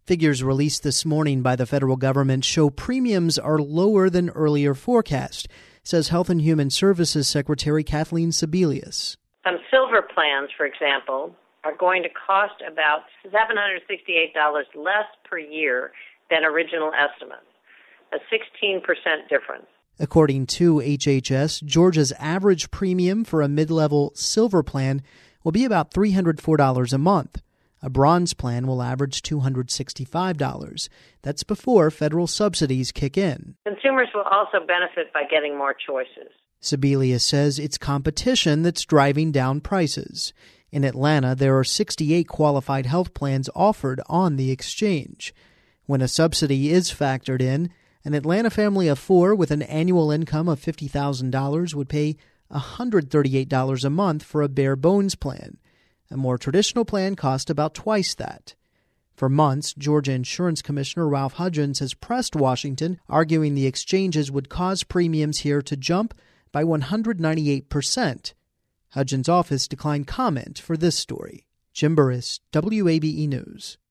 Figures released this morning by the federal government show premiums are lower than earlier forecast, says Health and Human Services Secretary Kathleen Sebelius. Some silver plans, for example, are going to cost about $768 less per year than original estimates, a 16% difference. According to HHS, Georgia's average premium for a mid-level silver plan will be about $304 a month. A bronze plan will average $265. That's before federal subsidies kick in. Consumers will also benefit by getting more choices. Sebelius says it's competition that's driving down prices. In Atlanta, there are 68 qualified health plans offered on the exchange. When a subsidy is factored in, an Atlanta family of four with an annual income of $50,000 would pay $138 a month for a bare bones plan. A more traditional plan cost about twice that. For months, Georgia Insurance Commissioner Ralph Hudgens has pressed Washington, arguing the exchanges would cause premiums here to jump by 198%. Hudgens' office declined comment for this story. Jim Burris, WABE News.